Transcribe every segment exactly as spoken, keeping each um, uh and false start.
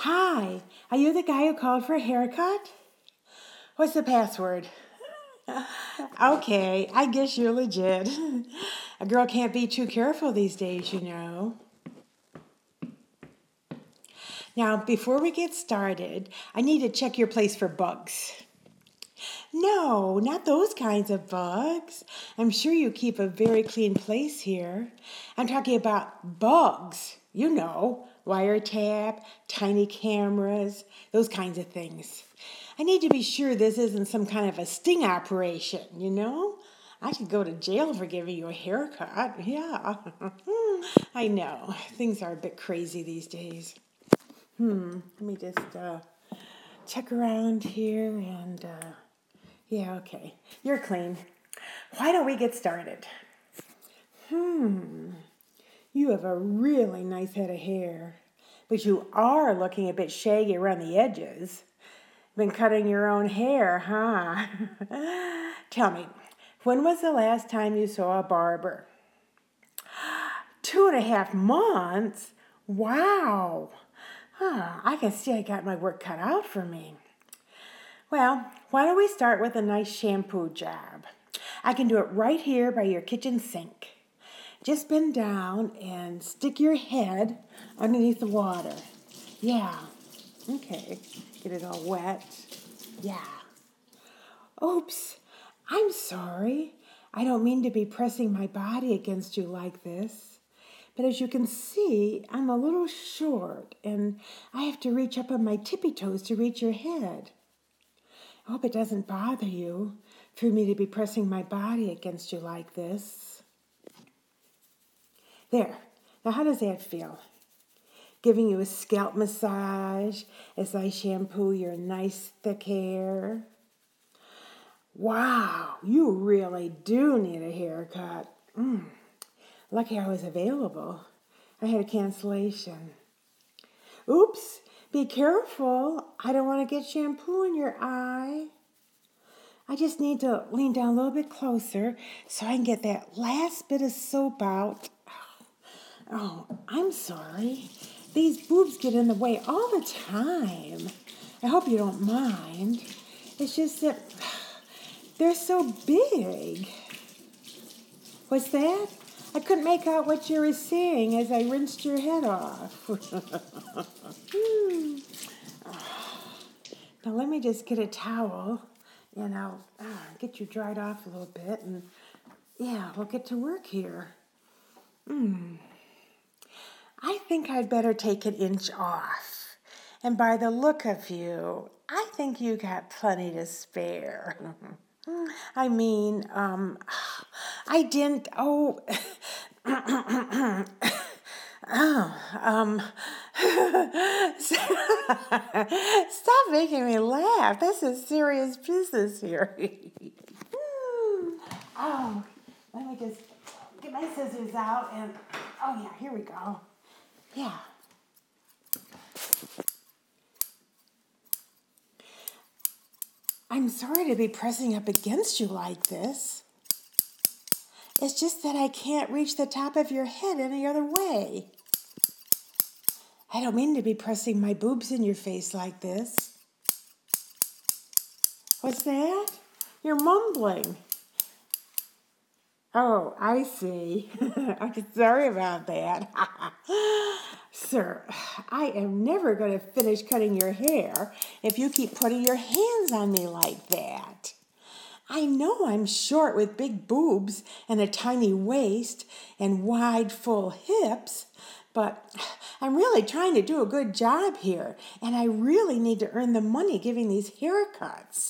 Hi, are you the guy who called for a haircut? What's the password? Okay, I guess you're legit. A girl can't be too careful these days, you know. Now, before we get started, I need to check your place for bugs. No, not those kinds of bugs. I'm sure you keep a very clean place here. I'm talking about bugs. You know, wiretap, tiny cameras, those kinds of things. I need to be sure this isn't some kind of a sting operation, you know? I could go to jail for giving you a haircut. Yeah, I know. Things are a bit crazy these days. Hmm, let me just uh, check around here and... Uh, Yeah, okay. You're clean. Why don't we get started? Hmm. You have a really nice head of hair, but you are looking a bit shaggy around the edges. Been cutting your own hair, huh? Tell me, when was the last time you saw a barber? Two and a half months? Wow. Huh, I can see I got my work cut out for me. Well, why don't we start with a nice shampoo job? I can do it right here by your kitchen sink. Just bend down and stick your head underneath the water. Yeah. Okay. Get it all wet. Yeah. Oops. I'm sorry. I don't mean to be pressing my body against you like this. But as you can see, I'm a little short and I have to reach up on my tippy toes to reach your head. I hope it doesn't bother you for me to be pressing my body against you like this. There. Now how does that feel? Giving you a scalp massage as I shampoo your nice thick hair. Wow, you really do need a haircut. Mm. Lucky I was available. I had a cancellation. Oops, be careful. I don't want to get shampoo in your eye. I just need to lean down a little bit closer so I can get that last bit of soap out. Oh, I'm sorry. These boobs get in the way all the time. I hope you don't mind. It's just that they're so big. What's that? I couldn't make out what you were saying as I rinsed your head off. Now let me just get a towel. And I'll uh, get you dried off a little bit, and yeah, we'll get to work here. Hmm. I think I'd better take an inch off. And by the look of you, I think you got plenty to spare. I mean, um, I didn't, oh, oh, um, stop making me laugh. This is serious business here. Oh, let me just get my scissors out and, oh yeah, here we go. Yeah. I'm sorry to be pressing up against you like this. It's just that I can't reach the top of your head any other way. I don't mean to be pressing my boobs in your face like this. What's that? You're mumbling. Oh, I see. I'm sorry about that. Sir, I am never going to finish cutting your hair if you keep putting your hands on me like that. I know I'm short with big boobs and a tiny waist and wide, full hips, but I'm really trying to do a good job here, and I really need to earn the money giving these haircuts.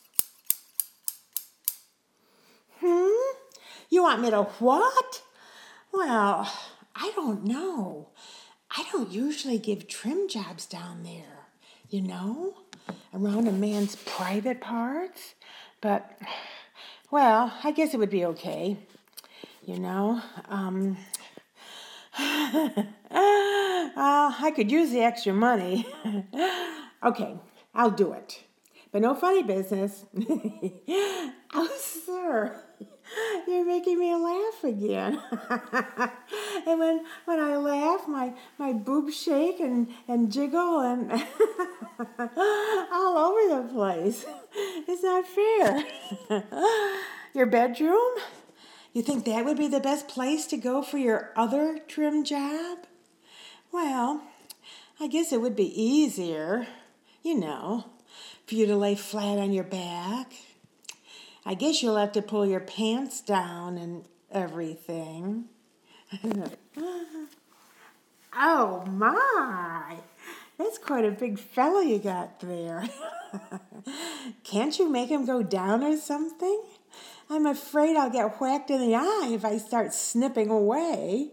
Hmm? You want me to what? Well, I don't know. I don't usually give trim jobs down there, you know, around a man's private parts. But, well, I guess it would be okay, you know. Um, uh, I could use the extra money. Okay, I'll do it. But no funny business. Oh, sir. You're making me laugh again. And when when I laugh, my, my boobs shake and, and jiggle and all over the place. It's not fair. Your bedroom? You think that would be the best place to go for your other trim job? Well, I guess it would be easier, you know, for you to lay flat on your back. I guess you'll have to pull your pants down and everything. Oh my, that's quite a big fella you got there. Can't you make him go down or something? I'm afraid I'll get whacked in the eye if I start snipping away.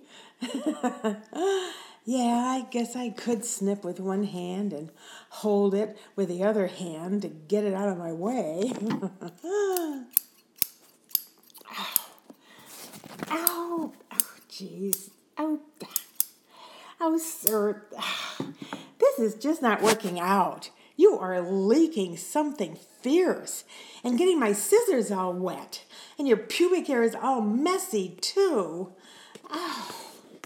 Yeah, I guess I could snip with one hand and hold it with the other hand to get it out of my way. Ow. Ow. Oh, jeez. Oh, oh, sir. This is just not working out. You are leaking something fierce and getting my scissors all wet. And your pubic hair is all messy, too. Oh.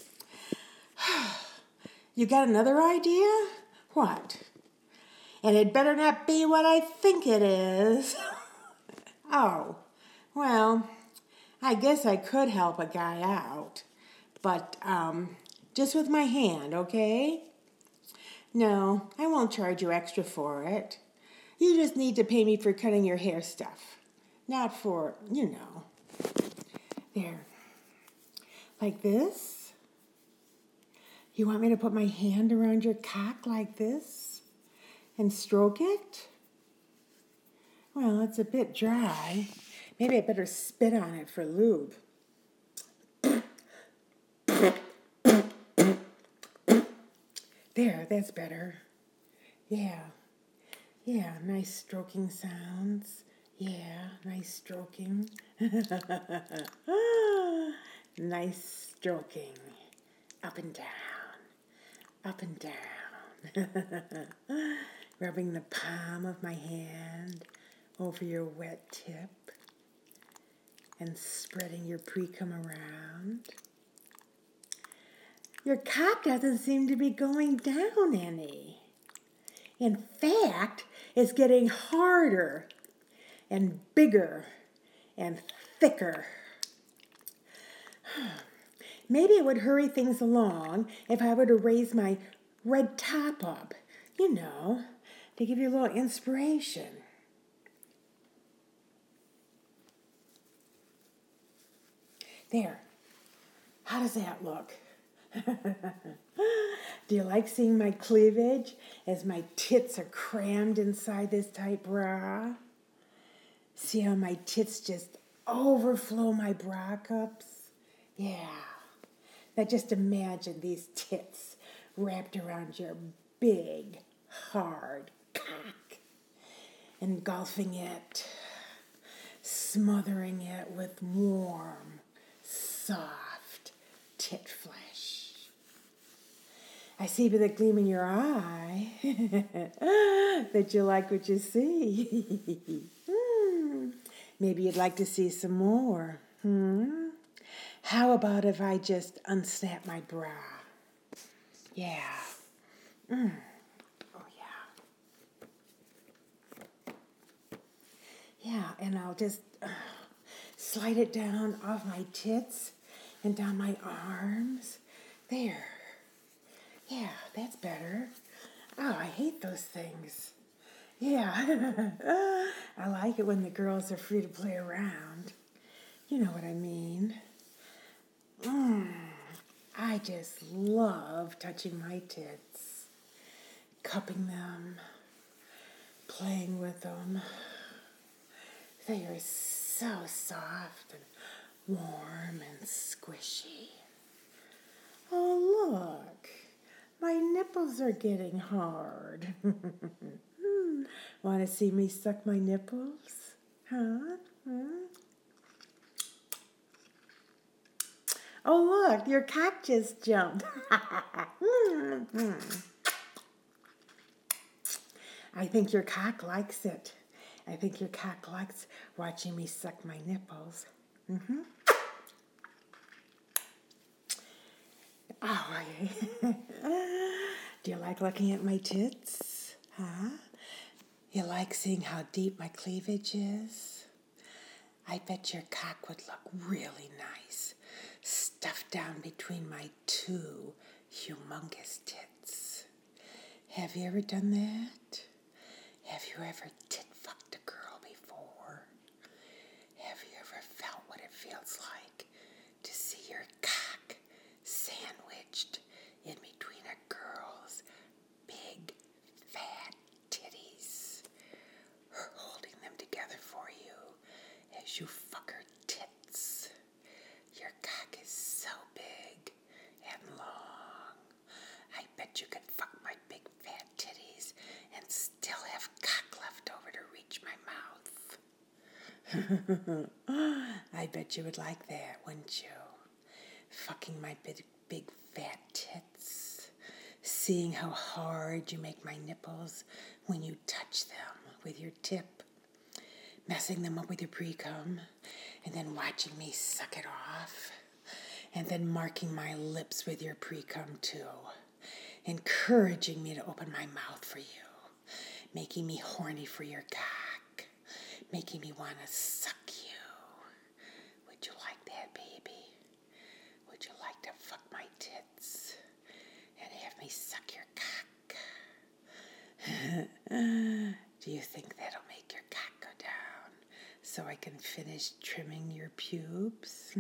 You got another idea? What? And it better not be what I think it is. Oh, well, I guess I could help a guy out. But, um, just with my hand, okay? No, I won't charge you extra for it. You just need to pay me for cutting your hair stuff. Not for, you know. There. Like this? You want me to put my hand around your cock like this and stroke it? Well, it's a bit dry. Maybe I better spit on it for lube. There, that's better. Yeah. Yeah, nice stroking sounds. Yeah, nice stroking. Nice stroking. Up and down. Up and down. Rubbing the palm of my hand over your wet tip and spreading your pre-cum around. Your cock doesn't seem to be going down any. In fact, it's getting harder and bigger and thicker. Maybe it would hurry things along if I were to raise my red top up, you know, to give you a little inspiration. There. How does that look? Do you like seeing my cleavage as my tits are crammed inside this tight bra? See how my tits just overflow my bra cups? Yeah. Now just imagine these tits wrapped around your big, hard cock, engulfing it, smothering it with warm, soft tit flesh. I see by the gleam in your eye that you like what you see. hmm. Maybe you'd like to see some more. Hmm? How about if I just unsnap my bra? Yeah. Mm. Oh, yeah. Yeah, and I'll just uh, slide it down off my tits and down my arms. There. Yeah, that's better. Oh, I hate those things. Yeah. I like it when the girls are free to play around. You know what I mean. Mm, I just love touching my tits, cupping them, playing with them. They are so soft and warm and squishy. Oh, look, my nipples are getting hard. Want to see me suck my nipples? Huh? Hmm? Oh, look, your cock just jumped. mm-hmm. I think your cock likes it. I think your cock likes watching me suck my nipples. Mm-hmm. Oh, okay. Do you like looking at my tits? Huh? You like seeing how deep my cleavage is? I bet your cock would look really nice, stuffed down between my two humongous tits. Have you ever done that? Have you ever tit fucked a girl before? Have you ever felt what it feels like to see your cock sandwiched in between a girl's big, fat titties, her holding them together for you as you fuck her tits? Your cock is so big and long. I bet you could fuck my big fat titties and still have cock left over to reach my mouth. I bet you would like that, wouldn't you? Fucking my big, big fat tits. Seeing how hard you make my nipples when you touch them with your tip. Messing them up with your pre-cum. And then watching me suck it off. And then marking my lips with your pre-cum too. Encouraging me to open my mouth for you. Making me horny for your cock. Making me want to suck you. Would you like that, baby? Would you like to fuck my tits and have me suck your cock? Do you think that'll make your cock go down so I can finish trimming your pubes?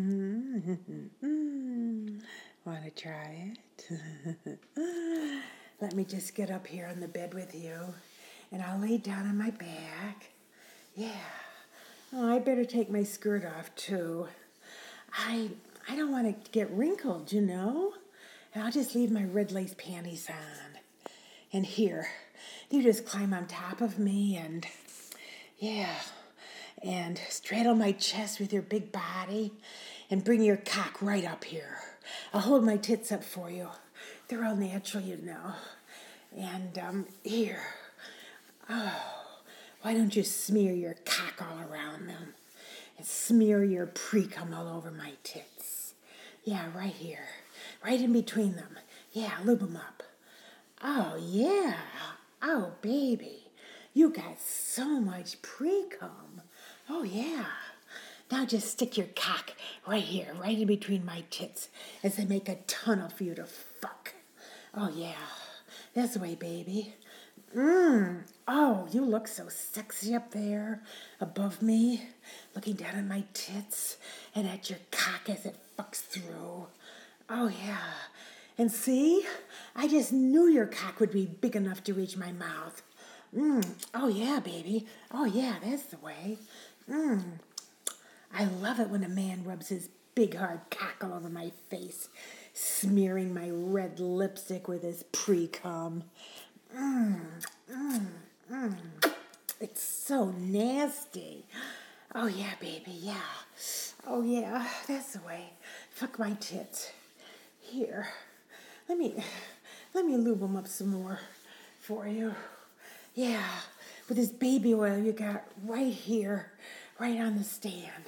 Want to try it? Let me just get up here on the bed with you, and I'll lay down on my back. Yeah. Oh, I better take my skirt off, too. I I don't want to get wrinkled, you know? And I'll just leave my red lace panties on. And here, you just climb on top of me and, yeah, and straddle my chest with your big body and bring your cock right up here. I'll hold my tits up for you. They're all natural, you know. And um, here, oh, why don't you smear your cock all around them and smear your pre-cum all over my tits? Yeah, right here, right in between them. Yeah, lube them up. Oh, yeah. Oh, baby, you got so much pre-cum. Oh, yeah. Now just stick your cock right here, right in between my tits as I make a tunnel for you to fuck. Oh, yeah. This way, baby. Mmm. Oh, you look so sexy up there above me, looking down at my tits and at your cock as it fucks through. Oh, yeah. And see, I just knew your cock would be big enough to reach my mouth. Mmm. Oh, yeah, baby. Oh, yeah, that's the way. Mmm. I love it when a man rubs his big hard cock all over my face, smearing my red lipstick with his pre-cum. Mmm. Mmm. Mmm. It's so nasty. Oh, yeah, baby, yeah. Oh, yeah, that's the way. Fuck my tits. Here. Let me, let me lube them up some more for you. Yeah, with this baby oil you got right here, right on the stand.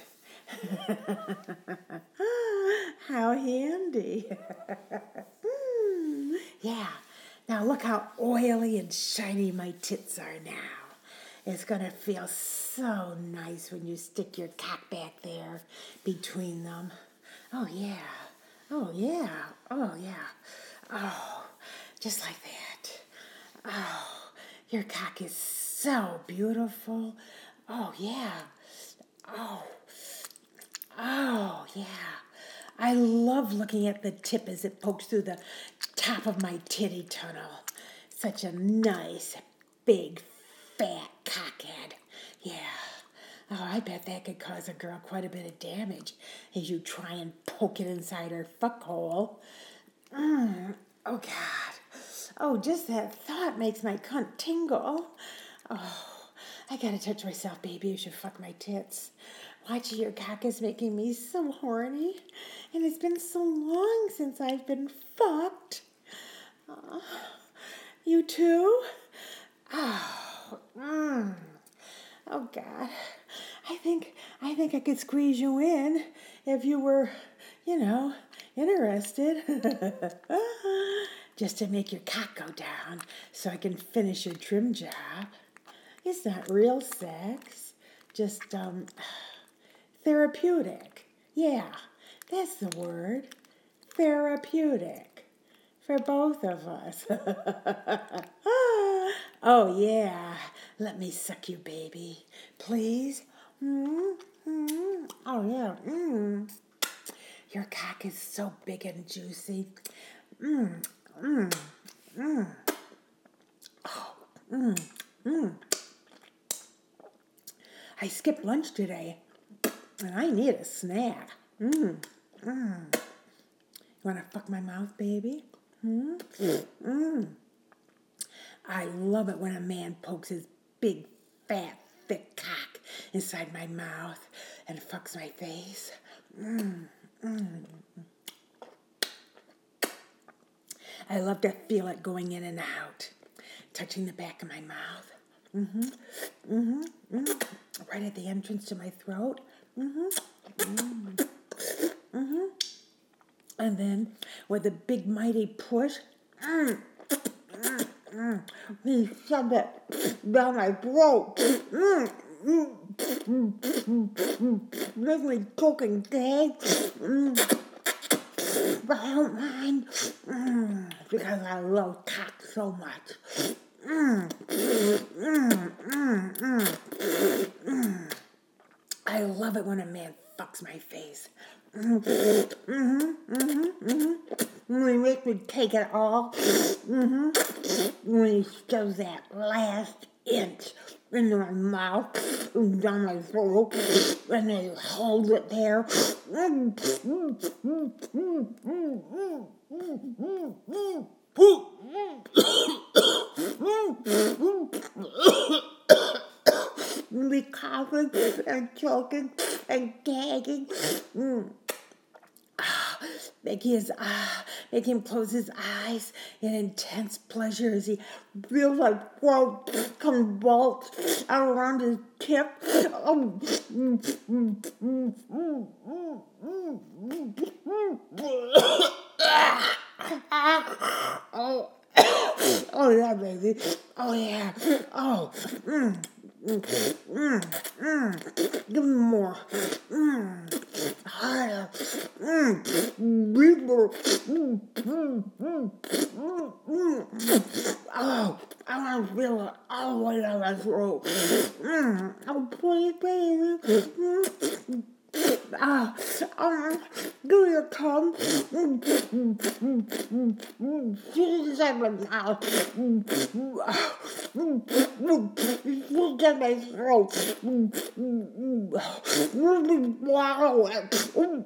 How handy. Mm, yeah, now look how oily and shiny my tits are now. It's going to feel so nice when you stick your cock back there between them. Oh, yeah. Oh, yeah. Oh, yeah. Oh, just like that. Oh, your cock is so beautiful. Oh, yeah. Oh, oh, yeah. I love looking at the tip as it pokes through the top of my titty tunnel. Such a nice, big, fat cockhead. Yeah. Oh, I bet that could cause a girl quite a bit of damage as you try and poke it inside her fuck hole. Mm. Oh, God. Oh, just that thought makes my cunt tingle. Oh, I gotta touch myself, baby. You should fuck my tits. Watching your cock is making me so horny. And it's been so long since I've been fucked. Uh, you too? Oh, mm. Oh, God. I think, I think think I could squeeze you in if you were, you know, interested. Just to make your cock go down so I can finish your trim job. It's not real sex, just um, therapeutic. Yeah, that's the word. Therapeutic. For both of us. Oh, yeah. Let me suck you, baby. Please? Mm-hmm. Oh, yeah. Mm. Your cock is so big and juicy. Mm. Mm. Mm. Oh. Mm. Mm. I skipped lunch today, and I need a snack. Mm. Mm. You want to fuck my mouth, baby? Mm. Mm. I love it when a man pokes his big, fat, thick cock inside my mouth and fucks my face. Mm, mm. I love to feel it going in and out, touching the back of my mouth. Mm-hmm, mm-hmm, mm-hmm. Right at the entrance to my throat. Mm-hmm, mm-hmm, mm-hmm. And then with a big, mighty push, mm, mm, mm, he shoved it down my throat. Mm, mm, mm, mm, mm. Makes me choke and gag. Mm. But I don't mind mm, because I love cock so much. Mm, mm, mm, mm, mm. I love it when a man fucks my face. Mm-hmm, mm-hmm, mm-hmm, mm-hmm. When he makes me take it all. Mm-hmm. When he shoves that last inch into my mouth and down my throat, and then he holds it there. Me coughing and choking and gagging. Mm. Make his ah, make him close his eyes in intense pleasure as he feels like throat convulse around his tip. Oh, oh, oh yeah, baby. Oh yeah. Oh. Mm. Mm, mm, mm. Give me more. Mm. Higher. Mm. Deeper. Mm, mm, mm, mm, mm. Oh, I want to feel it all the way down my throat. Mm. Oh, please, baby. Mm. Ah, um, give me a cum. Mm, mm, mm, mm, mm. She's in my mouth. Mm, mm, ah, mm, mm. She's in my throat. Mm, mm, mm. Let me swallow it. Mm.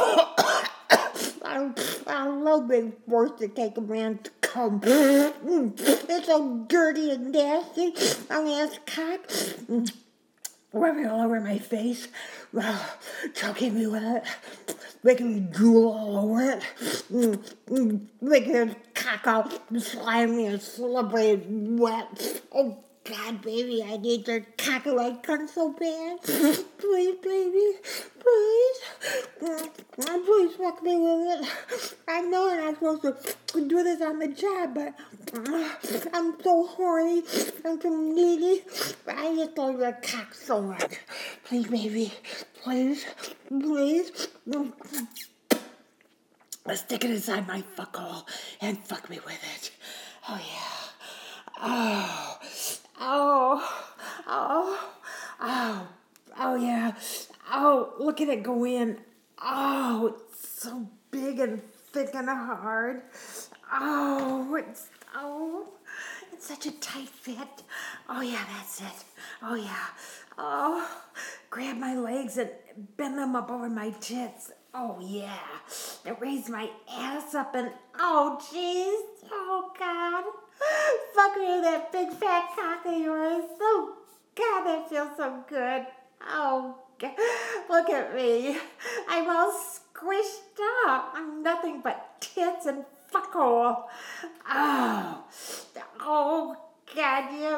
I, I love being forced to take a man's cum. Mm. It's so dirty and nasty on his cock. Mm. Rubbing all over my face, uh, choking me with it, making me drool all over it, mm, mm, making it cock out slimy and slippery and wet. Oh, God, baby, I need your cock in my cunt so bad. Please, baby, please. Mm, please fuck me with it. I know I'm not supposed to do this on the job, but uh, I'm so horny. I'm so needy. I just love your cock so much. Please, baby, please, please. Mm. Stick it inside my fuck hole and fuck me with it. Oh, yeah. Oh, oh, oh, oh, oh, yeah. Oh, look at it go in. Oh, it's so big and thick and hard. Oh, it's, oh, it's such a tight fit. Oh, yeah, that's it. Oh, yeah. Oh, grab my legs and bend them up over my tits. Oh, yeah. And raise my ass up and, oh, jeez. Oh, God. Fuck me with that big fat cock of yours. Oh, God, that feels so good. Oh, God. Look at me. I'm all squished up. I'm nothing but tits and fuck hole. Oh, oh, God, yeah.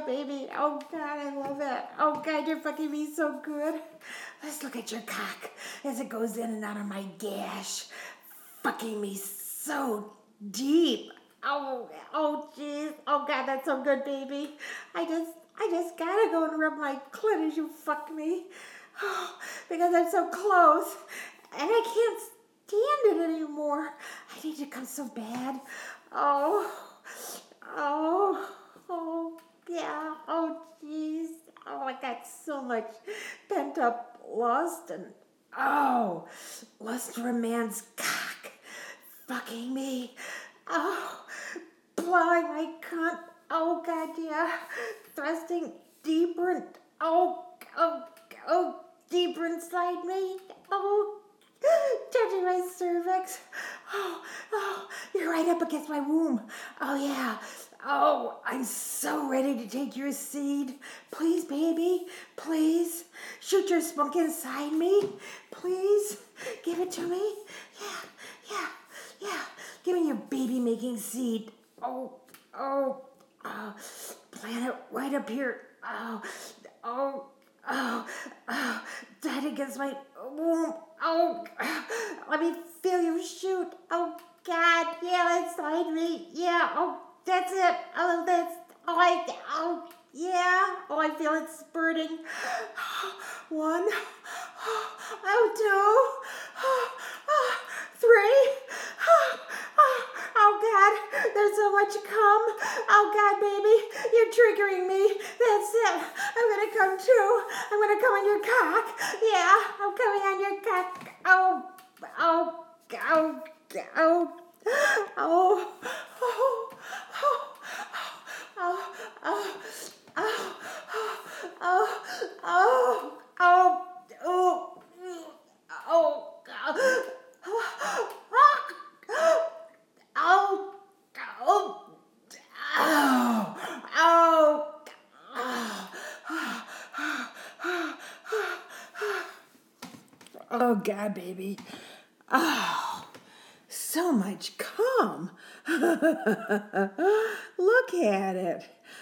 baby. Oh, God, I love it. Oh, God, you're fucking me so good. Let's look at your cock as it goes in and out of my gash. Fucking me so deep. Oh, oh, jeez. Oh, God, that's so good, baby. I just, I just gotta go and rub my clit as you fuck me. Oh, because I'm so close. And I can't stand it anymore. I need to come so bad. Oh, oh, oh, yeah. Oh, jeez. Oh, I got so much pent up lust and, oh, lust for a man's cock. Fucking me. Oh, blowing my cunt. Oh, God, yeah. Thrusting deeper and, oh, oh, oh, deeper inside me. Oh, touching my cervix. Oh, oh, you're right up against my womb. Oh, yeah. Oh, I'm so ready to take your seed. Please, baby, please. Shoot your spunk inside me. Please, give it to me. Yeah, yeah, yeah. Give me your baby-making seed. Oh, oh, oh. Plant it right up here. Oh, oh, oh, oh. Tight against my womb. Oh, let me feel you shoot. Oh, God, yeah, inside me. Yeah, oh, that's it. Oh, that's, oh, I, oh, yeah. Oh, I feel it spurting. One, oh, two, three. Oh, God, there's so much cum. Oh, God, baby, you're triggering me. That's it. I'm going to come too. I'm going to come on your cock. Yeah, I'm coming on your cock. Oh, oh, oh, oh, oh, oh, oh, oh, oh, oh, oh, oh, oh, oh, oh, oh, oh, oh, oh, oh, God, baby. Oh, so much cum. Look at it.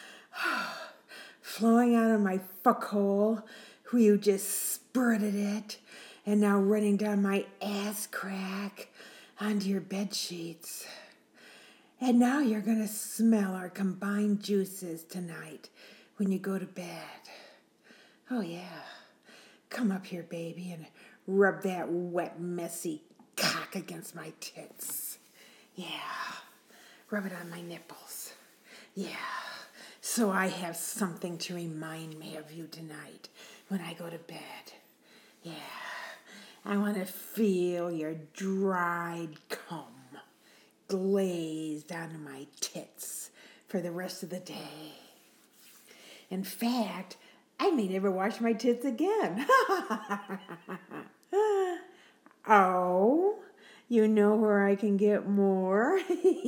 Flowing out of my fuckhole where you just spurted it and now running down my ass crack onto your bed sheets. And now you're going to smell our combined juices tonight when you go to bed. Oh, yeah. Come up here, baby, and rub that wet, messy cock against my tits. Yeah. Rub it on my nipples. Yeah. So I have something to remind me of you tonight when I go to bed. Yeah. I want to feel your dried cum glazed onto my tits for the rest of the day. In fact, I may never wash my tits again. Oh, you know where I can get more?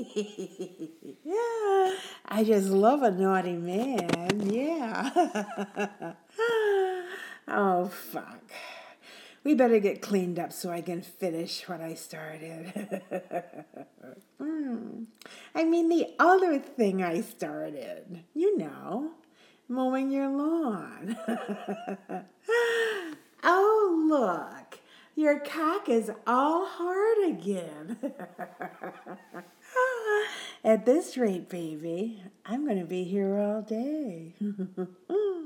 Yeah, I just love a naughty man. Yeah. Oh, fuck. We better get cleaned up so I can finish what I started. mm. I mean, the other thing I started, you know, mowing your lawn. Oh, look, your cock is all hard again. At this rate, baby, I'm going to be here all day.